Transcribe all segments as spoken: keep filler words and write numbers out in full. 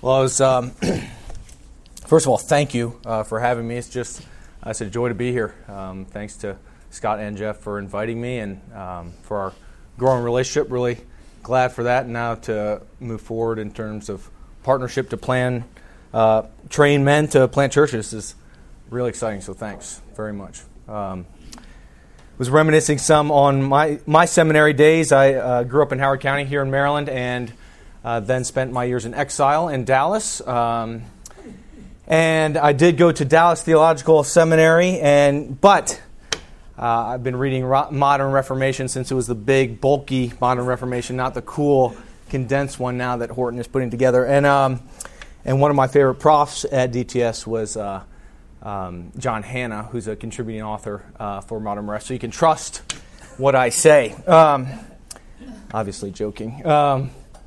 Well, I was, um, first of all, thank you uh, for having me. It's just, uh, it's a joy to be here. Um, thanks to Scott and Jeff for inviting me and um, for our growing relationship. Really glad for that. And now to move forward in terms of partnership to plan, uh, train men to plant churches is really exciting. So thanks very much. Um, was reminiscing some on my, my seminary days. I uh, grew up in Howard County here in Maryland, and Uh, then spent my years in exile in Dallas. Um, and I did go to Dallas Theological Seminary, and but uh, I've been reading Ro- Modern Reformation since it was the big, bulky Modern Reformation, not the cool, condensed one now that Horton is putting together. And um, and one of my favorite profs at D T S was uh, um, John Hanna, who's a contributing author uh, for Modern Ref. So you can trust what I say. Um, obviously joking. Um,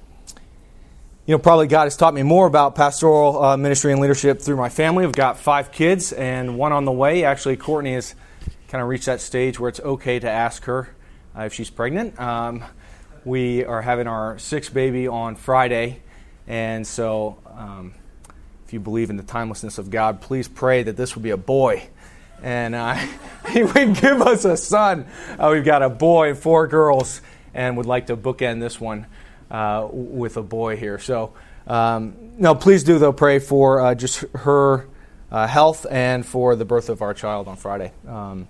You know, probably God has taught me more about pastoral uh, ministry and leadership through my family. I've got five kids and one on the way. Actually, Courtney has kind of reached that stage where it's okay to ask her uh, if she's pregnant. Um, we are having our sixth baby on Friday, and so um, if you believe in the timelessness of God, please pray that this will be a boy. And uh, He would give us a son. Uh, we've got a boy and four girls, and would like to bookend this one Uh, with a boy here. So, um, no, please do, though, pray for uh, just her uh, health and for the birth of our child on Friday. Um,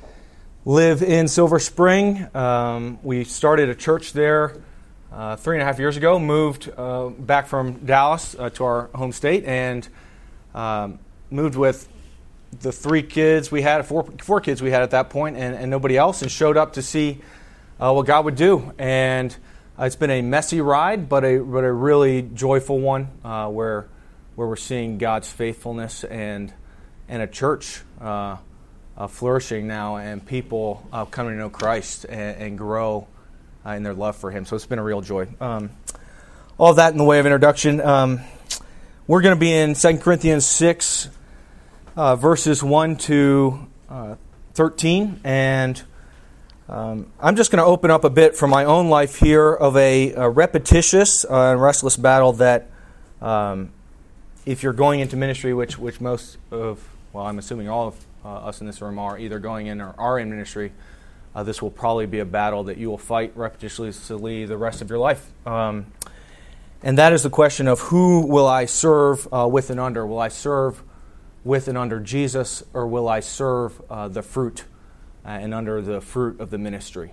live in Silver Spring. Um, we started a church there uh, three and a half years ago, moved uh, back from Dallas uh, to our home state, and um, moved with the three kids we had, four, four kids we had at that point, and, and nobody else, and showed up to see uh, what God would do. And Uh, it's been a messy ride, but a but a really joyful one, uh, where where we're seeing God's faithfulness and and a church uh, uh, flourishing now, and people uh, coming to know Christ and, and grow uh, in their love for Him. So it's been a real joy. Um, all of that in the way of introduction. Um, we're going to be in Second Corinthians six, uh, verses one to uh, thirteen, and Um, I'm just going to open up a bit from my own life here of a, a repetitious uh, and restless battle that um, if you're going into ministry, which which most of, well, I'm assuming all of uh, us in this room are either going in or are in ministry, uh, this will probably be a battle that you will fight repetitiously the rest of your life. Um, and that is the question of who will I serve uh, with and under? Will I serve with and under Jesus, or will I serve uh, the fruit Uh, and under the fruit of the ministry?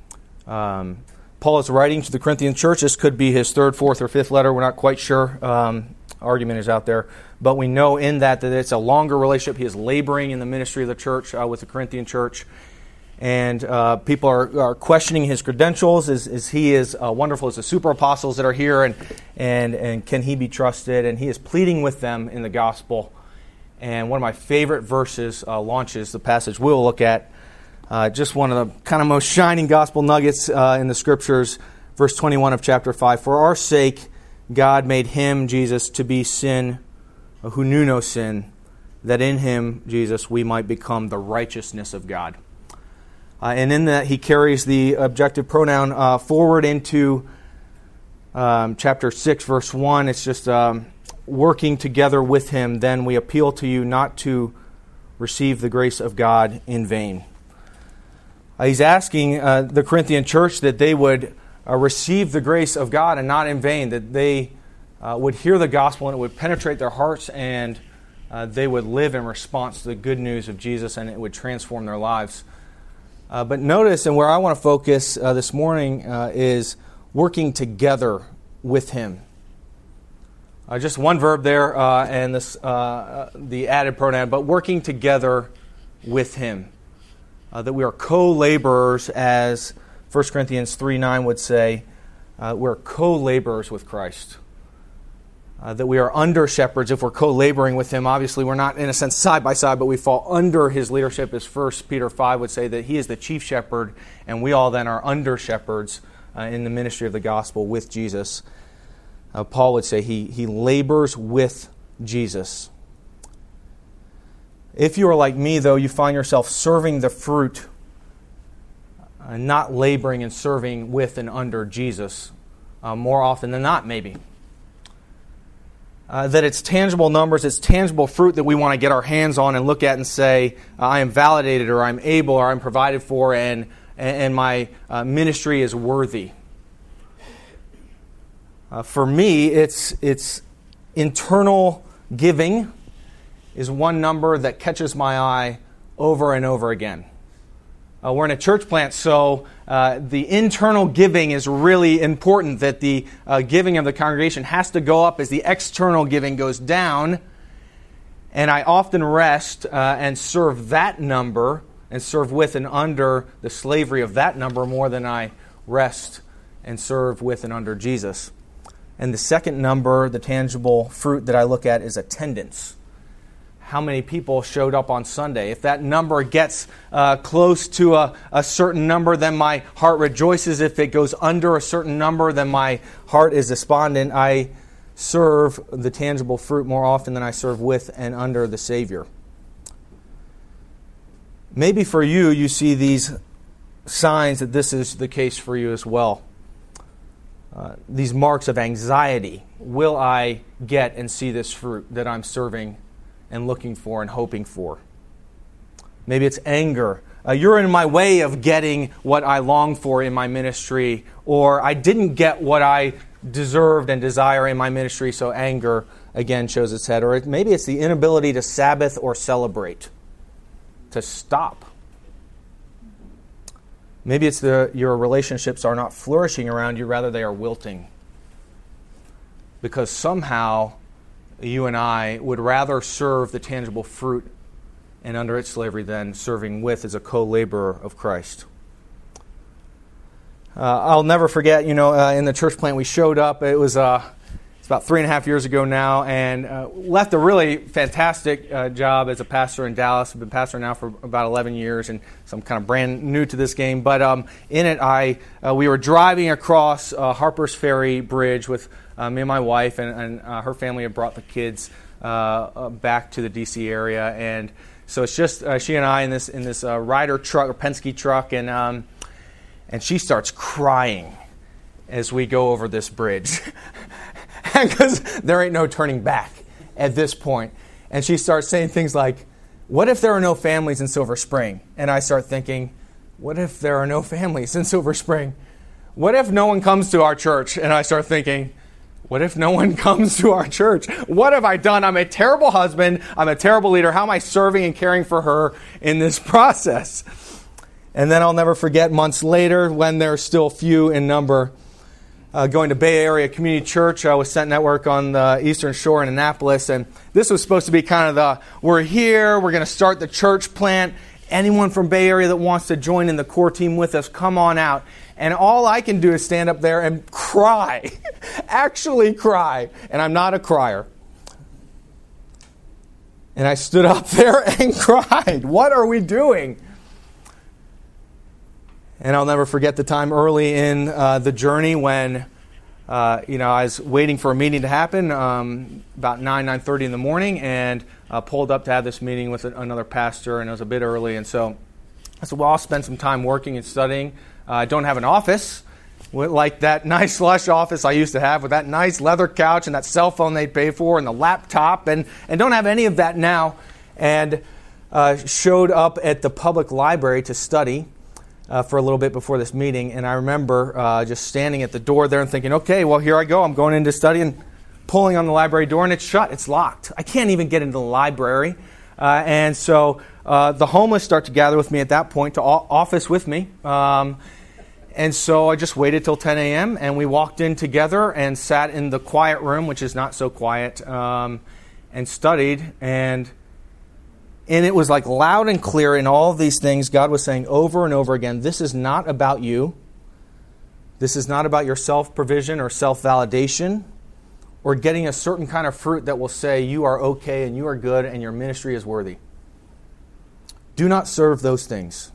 Um, Paul is writing to the Corinthian church. This could be his third, fourth, or fifth letter. We're not quite sure. Um, argument is out there. But we know in that that it's a longer relationship. He is laboring in the ministry of the church uh, with the Corinthian church. And uh, people are, are questioning his credentials. Is, is he as uh, wonderful as the super apostles that are here? And, and, and can he be trusted? And he is pleading with them in the gospel. And one of my favorite verses uh, launches the passage we'll look at. Uh, just one of the kind of most shining gospel nuggets uh, in the Scriptures, verse twenty-one of chapter five. For our sake, God made him, Jesus, to be sin, who knew no sin, that in him, Jesus, we might become the righteousness of God. Uh, and in that, he carries the objective pronoun uh, forward into um, chapter six, verse one. It's just um, working together with him. Then we appeal to you not to receive the grace of God in vain. Uh, he's asking uh, the Corinthian church that they would uh, receive the grace of God and not in vain, that they uh, would hear the gospel and it would penetrate their hearts, and uh, they would live in response to the good news of Jesus, and it would transform their lives. Uh, but notice, and where I want to focus uh, this morning uh, is working together with Him. Uh, just one verb there, uh, and this uh, the added pronoun, but working together with Him. Uh, that we are co-laborers, as First Corinthians three nine would say. Uh, we're co-laborers with Christ. Uh, that we are under shepherds if we're co-laboring with Him. Obviously, we're not, in a sense, side by side, but we fall under His leadership, as First Peter five would say, that He is the chief shepherd, and we all then are under shepherds uh, in the ministry of the gospel with Jesus. Uh, Paul would say he, he labors with Jesus. If you are like me, though, you find yourself serving the fruit, uh, not laboring and serving with and under Jesus, uh, more often than not, maybe. uh, that it's tangible numbers, it's tangible fruit that we want to get our hands on and look at and say, I am validated, or I'm able, or I'm provided for, and, and my uh, ministry is worthy. Uh, for me, it's it's internal giving is one number that catches my eye over and over again. Uh, we're in a church plant, so uh, the internal giving is really important, that the uh, giving of the congregation has to go up as the external giving goes down. And I often rest uh, and serve that number and serve with and under the slavery of that number more than I rest and serve with and under Jesus. And the second number, the tangible fruit that I look at, is attendance. How many people showed up on Sunday? If that number gets uh, close to a, a certain number, then my heart rejoices. If it goes under a certain number, then my heart is despondent. I serve the tangible fruit more often than I serve with and under the Savior. Maybe for you, you see these signs that this is the case for you as well. Uh, these marks of anxiety. Will I get and see this fruit that I'm serving and looking for and hoping for? Maybe it's anger. Uh, you're in my way of getting what I long for in my ministry, or I didn't get what I deserved and desire in my ministry, so anger again shows its head. Or it, maybe it's the inability to Sabbath or celebrate, to stop. Maybe it's the your relationships are not flourishing around you, rather they are wilting. Because somehow you and I would rather serve the tangible fruit and under its slavery than serving with as a co-laborer of Christ. Uh, I'll never forget, you know, uh, in the church plant we showed up. It was uh, it's about three and a half years ago now, and uh, left a really fantastic uh, job as a pastor in Dallas. I've been pastor now for about eleven years, and so I'm kind of brand new to this game. But um, in it, I uh, we were driving across uh, Harper's Ferry Bridge with uh, me and my wife, and, and uh, her family had brought the kids uh, uh, back to the D C area, and so it's just uh, she and I in this in this uh, Ryder truck or Penske truck, and um, and she starts crying as we go over this bridge. Because there ain't no turning back at this point. And she starts saying things like, what if there are no families in Silver Spring? And I start thinking, what if there are no families in Silver Spring? What if no one comes to our church? And I start thinking, what if no one comes to our church? What have I done? I'm a terrible husband. I'm a terrible leader. How am I serving and caring for her in this process? And then I'll never forget months later, when they're still few in number, Uh, going to Bay Area Community Church uh, with Sent Network on the Eastern Shore in Annapolis. And this was supposed to be kind of the, we're here, we're going to start the church plant. Anyone from Bay Area that wants to join in the core team with us, come on out. And all I can do is stand up there and cry. Actually cry. And I'm not a crier. And I stood up there and cried. What are we doing? And I'll never forget the time early in uh, the journey when, uh, you know, I was waiting for a meeting to happen um, about nine, nine thirty in the morning, and uh, pulled up to have this meeting with another pastor, and it was a bit early. And so I said, well, I'll spend some time working and studying. Uh, I don't have an office like that nice lush office I used to have with that nice leather couch and that cell phone they pay for and the laptop, and, and don't have any of that now. And uh, showed up at the public library to study Uh, for a little bit before this meeting, and I remember uh, just standing at the door there and thinking, okay, well, here I go. I'm going in to study, and pulling on the library door, and it's shut. It's locked. I can't even get into the library. Uh, and so uh, the homeless start to gather with me at that point, to o- office with me. Um, and so I just waited till ten a.m., and we walked in together and sat in the quiet room, which is not so quiet, um, and studied. And And it was like loud and clear in all of these things. God was saying over and over again, this is not about you. This is not about your self-provision or self-validation or getting a certain kind of fruit that will say you are okay and you are good and your ministry is worthy. Do not serve those things.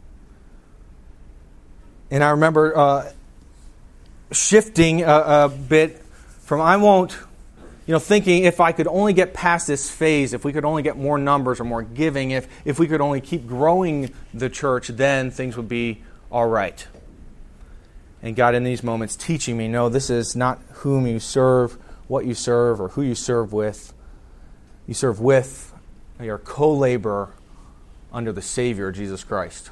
And I remember uh, shifting a, a bit from I won't... You know, thinking if I could only get past this phase, if we could only get more numbers or more giving, if, if we could only keep growing the church, then things would be all right. And God in these moments teaching me, no, this is not whom you serve what you serve or who you serve with. You serve with, you are co-laborer under the Savior, Jesus Christ.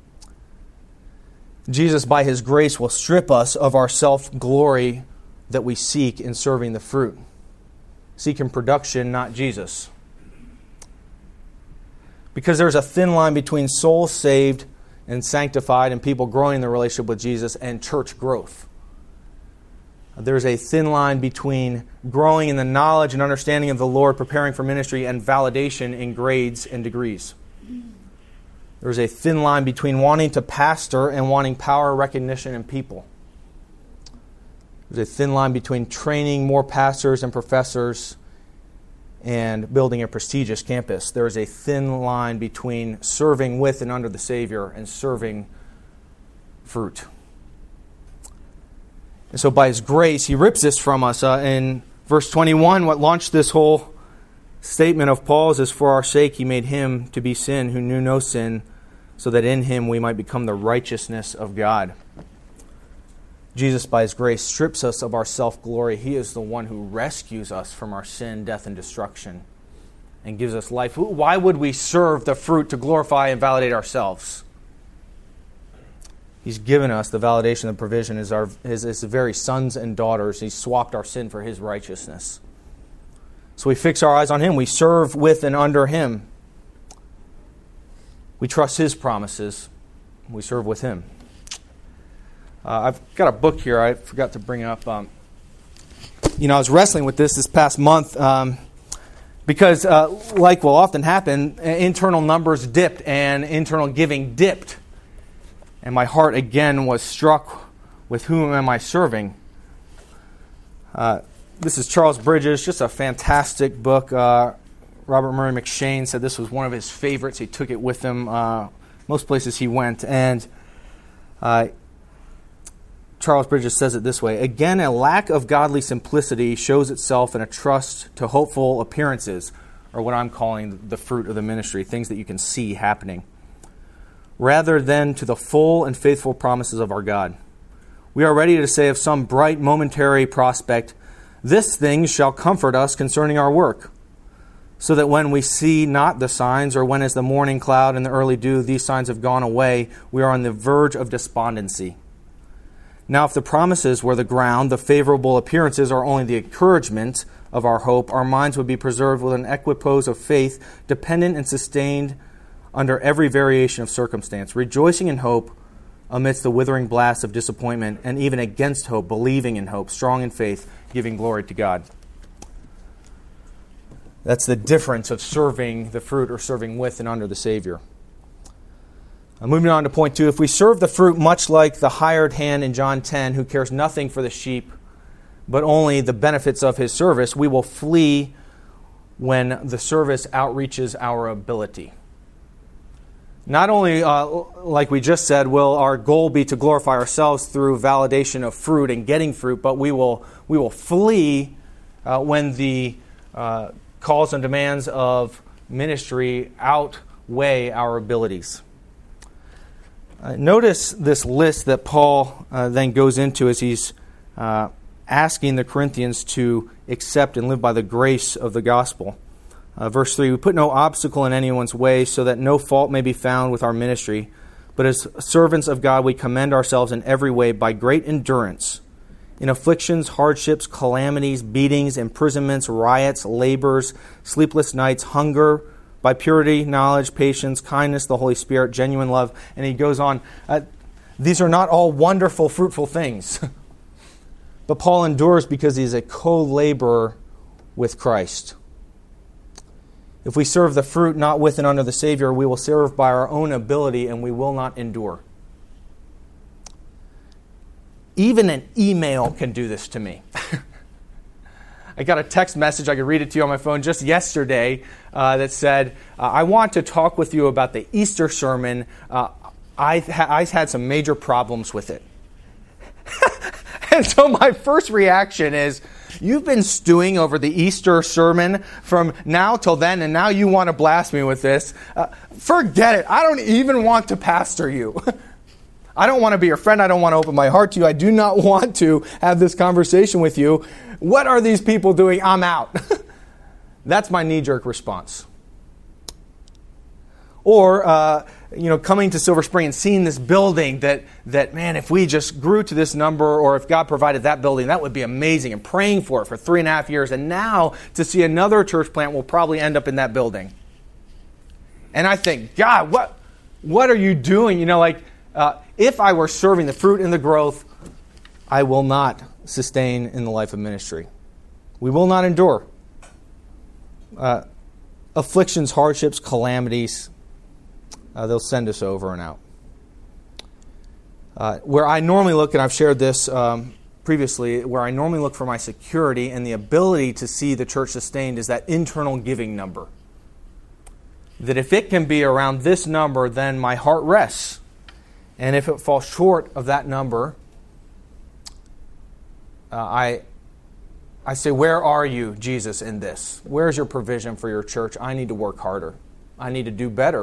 Jesus, by His grace, will strip us of our self-glory that we seek in serving the fruit. Seek in production, not Jesus. Because there's a thin line between souls saved and sanctified and people growing in their relationship with Jesus and church growth. There's a thin line between growing in the knowledge and understanding of the Lord, preparing for ministry, and validation in grades and degrees. There's a thin line between wanting to pastor and wanting power, recognition, and people. There's a thin line between training more pastors and professors and building a prestigious campus. There is a thin line between serving with and under the Savior and serving fruit. And so by His grace, He rips this from us. Uh, in verse twenty-one, what launched this whole statement of Paul's is, for our sake He made Him to be sin who knew no sin, so that in Him we might become the righteousness of God. Jesus, by His grace, strips us of our self-glory. He is the one who rescues us from our sin, death, and destruction and gives us life. Why would we serve the fruit to glorify and validate ourselves? He's given us the validation and provision as our as His very sons and daughters. He's swapped our sin for His righteousness. So we fix our eyes on Him. We serve with and under Him. We trust His promises. We serve with Him. Uh, I've got a book here I forgot to bring up. Um, you know, I was wrestling with this this past month um, because, uh, like will often happen, internal numbers dipped and internal giving dipped. And my heart again was struck with whom am I serving? Uh, this is Charles Bridges, just a fantastic book. Uh, Robert Murray McShane said this was one of his favorites. He took it with him uh, most places he went. And uh, Charles Bridges says it this way: again, a lack of godly simplicity shows itself in a trust to hopeful appearances, or what I'm calling the fruit of the ministry, things that you can see happening, rather than to the full and faithful promises of our God. We are ready to say of some bright momentary prospect, this thing shall comfort us concerning our work, so that when we see not the signs, or when as the morning cloud and the early dew, these signs have gone away, we are on the verge of despondency. Now, if the promises were the ground, the favorable appearances are only the encouragement of our hope, our minds would be preserved with an equipoise of faith, dependent and sustained under every variation of circumstance, rejoicing in hope amidst the withering blasts of disappointment, and even against hope, believing in hope, strong in faith, giving glory to God. That's the difference of serving the fruit or serving with and under the Savior. Uh, moving on to point two, if we serve the fruit much like the hired hand in John ten, who cares nothing for the sheep, but only the benefits of his service, we will flee when the service outreaches our ability. Not only, uh, like we just said, will our goal be to glorify ourselves through validation of fruit and getting fruit, but we will we will flee uh, when the uh, calls and demands of ministry outweigh our abilities. Uh, notice this list that Paul uh, then goes into as he's uh, asking the Corinthians to accept and live by the grace of the gospel. Uh, verse three, we put no obstacle in anyone's way so that no fault may be found with our ministry, but as servants of God we commend ourselves in every way by great endurance, in afflictions, hardships, calamities, beatings, imprisonments, riots, labors, sleepless nights, hunger, by purity, knowledge, patience, kindness, the Holy Spirit, genuine love. And he goes on. Uh, these are not all wonderful, fruitful things. But Paul endures because he is a co-laborer with Christ. If we serve the fruit not with and under the Savior, we will serve by our own ability and we will not endure. Even an email can do this to me. I got a text message, I could read it to you on my phone just yesterday, uh, that said, uh, I want to talk with you about the Easter sermon. Uh, I've, ha- I've had some major problems with it. And so my first reaction is, you've been stewing over the Easter sermon from now till then, and now you want to blast me with this. Uh, forget it. I don't even want to pastor you. I don't want to be your friend. I don't want to open my heart to you. I do not want to have this conversation with you. What are these people doing? I'm out. That's my knee-jerk response. Or, uh, you know, coming to Silver Spring and seeing this building that, that, man, if we just grew to this number, or if God provided that building, that would be amazing, and praying for it for three and a half years. And now to see another church plant will probably end up in that building. And I think, God, what, what are you doing? You know, like, uh, if I were serving the fruit and the growth, I will not sustain in the life of ministry. We will not endure uh, afflictions, hardships, calamities. Uh, they'll send us over and out. Uh, where I normally look, and I've shared this um, previously, where I normally look for my security and the ability to see the church sustained is that internal giving number. That if it can be around this number, then my heart rests. And if it falls short of that number, uh, I, I say, where are you, Jesus, in this? Where's your provision for your church? I need to work harder. I need to do better.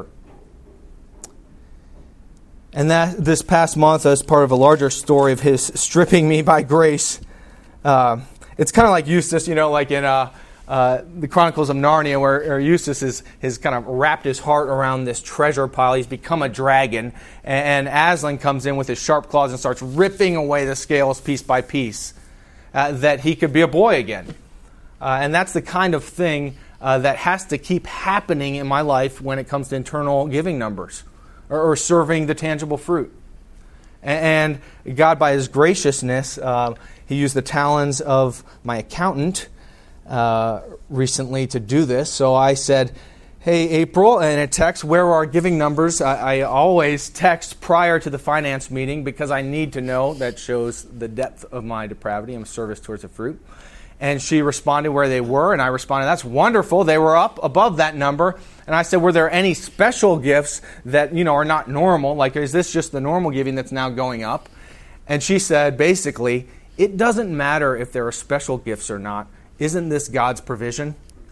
And that this past month, as part of a larger story of his stripping me by grace, uh, it's kind of like Eustace, you know, like in uh, uh, the Chronicles of Narnia, where, where Eustace has, has kind of wrapped his heart around this treasure pile. He's become a dragon, and, and Aslan comes in with his sharp claws and starts ripping away the scales piece by piece, uh, that he could be a boy again. Uh, and that's the kind of thing uh, that has to keep happening in my life when it comes to internal giving numbers. Or serving the tangible fruit. And God, by His graciousness, uh, He used the talents of my accountant uh, recently to do this. So I said, hey, April, and a text, where are our giving numbers? I, I always text prior to the finance meeting because I need to know. That shows the depth of my depravity and service towards the fruit. And she responded where they were, and I responded, that's wonderful. They were up above that number. And I said, were there any special gifts that, you know, are not normal? Like, is this just the normal giving that's now going up? And she said, basically, it doesn't matter if there are special gifts or not. Isn't this God's provision?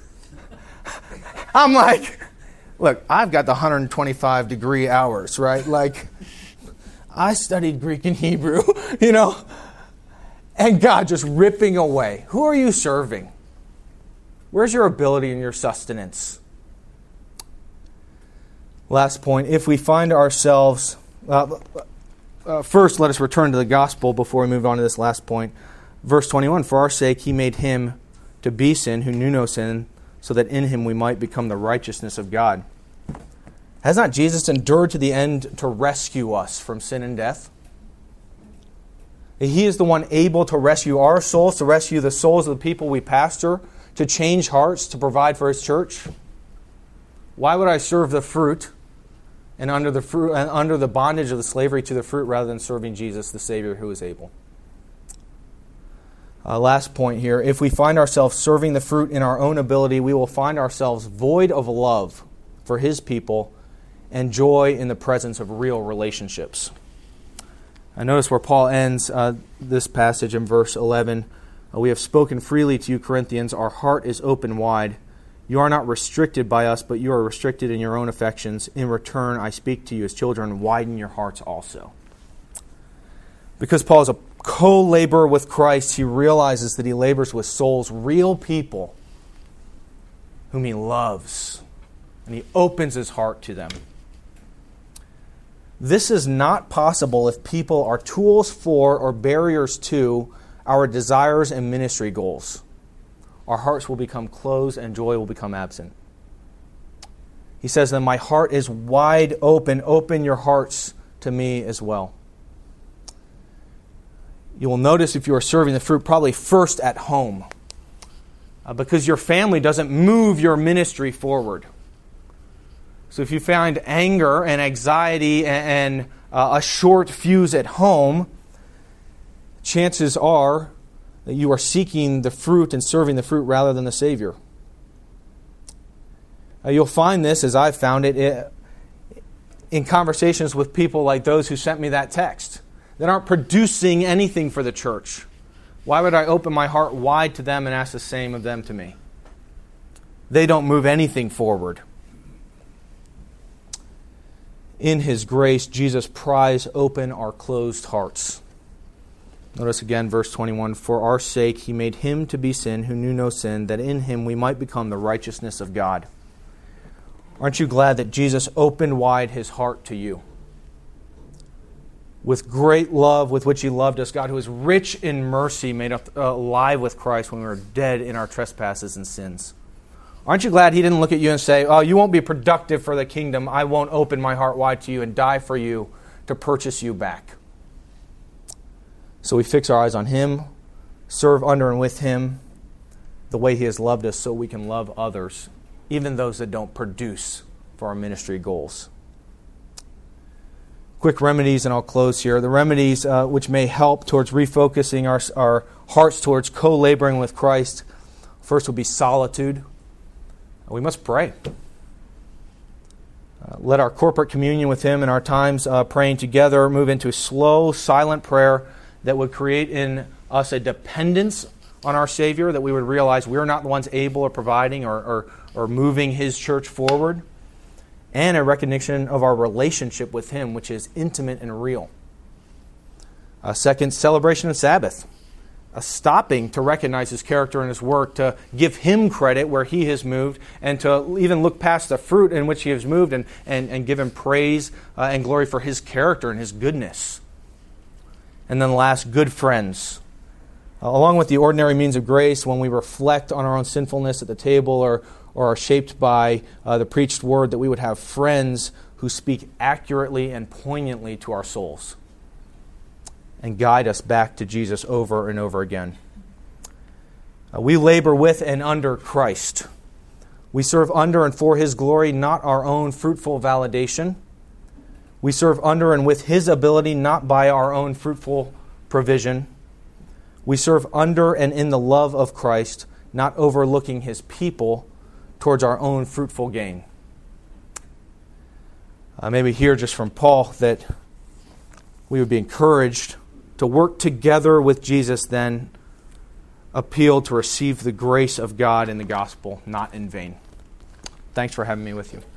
I'm like, look, I've got the one hundred twenty-five degree hours, right? Like, I studied Greek and Hebrew, you know. And God just ripping away. Who are you serving? Where's your ability and your sustenance? Last point, if we find ourselves... Uh, uh, first, let us return to the gospel before we move on to this last point. Verse twenty-one, for our sake He made Him to be sin who knew no sin, so that in Him we might become the righteousness of God. Has not Jesus endured to the end to rescue us from sin and death? He is the one able to rescue our souls, to rescue the souls of the people we pastor, to change hearts, to provide for His church. Why would I serve the fruit and under the fruit and under the bondage of the slavery to the fruit rather than serving Jesus, the Savior who is able? Uh, last point here. If we find ourselves serving the fruit in our own ability, we will find ourselves void of love for His people and joy in the presence of real relationships. I notice where Paul ends uh, this passage in verse eleven. Uh, we have spoken freely to you, Corinthians. Our heart is open wide. You are not restricted by us, but you are restricted in your own affections. In return, I speak to you as children. Widen your hearts also. Because Paul is a co-laborer with Christ, he realizes that he labors with souls, real people, whom he loves. And he opens his heart to them. This is not possible if people are tools for or barriers to our desires and ministry goals. Our hearts will become closed and joy will become absent. He says that my heart is wide open. Open your hearts to me as well. You will notice if you are serving the fruit probably first at home, uh, because your family doesn't move your ministry forward. So if you find anger and anxiety and, and uh, a short fuse at home, chances are that you are seeking the fruit and serving the fruit rather than the Savior. Uh, you'll find this, as I've found it, it, in conversations with people like those who sent me that text that aren't producing anything for the church. Why would I open my heart wide to them and ask the same of them to me? They don't move anything forward. in His grace, Jesus pries open our closed hearts. Notice again verse twenty-one, for our sake He made Him to be sin who knew no sin, that in Him we might become the righteousness of God. Aren't you glad that Jesus opened wide His heart to you? With great love with which He loved us, God, who is rich in mercy, made us alive with Christ when we were dead in our trespasses and sins. Aren't you glad He didn't look at you and say, oh, you won't be productive for the kingdom. I won't open my heart wide to you and die for you to purchase you back. So we fix our eyes on Him, serve under and with Him the way He has loved us so we can love others, even those that don't produce for our ministry goals. Quick remedies, and I'll close here. The remedies uh, which may help towards refocusing our, our hearts towards co-laboring with Christ. First will be solitude. We must pray. Uh, let our corporate communion with Him and our times uh, praying together move into slow, silent prayer that would create in us a dependence on our Savior, that we would realize we're not the ones able or providing or, or, or moving His church forward, and a recognition of our relationship with Him, which is intimate and real. Uh, second, celebration of Sabbath. A stopping to recognize His character and His work, to give Him credit where He has moved, and to even look past the fruit in which He has moved and, and, and give Him praise uh, and glory for His character and His goodness. And then last, good friends. Uh, along with the ordinary means of grace, when we reflect on our own sinfulness at the table or, or are shaped by uh, the preached word, that we would have friends who speak accurately and poignantly to our souls and guide us back to Jesus over and over again. Uh, we labor with and under Christ. We serve under and for His glory, not our own fruitful validation. We serve under and with His ability, not by our own fruitful provision. We serve under and in the love of Christ, not overlooking His people towards our own fruitful gain. Uh, maybe hear just from Paul that we would be encouraged to work together with Jesus, then appeal to receive the grace of God in the gospel, not in vain. Thanks for having me with you.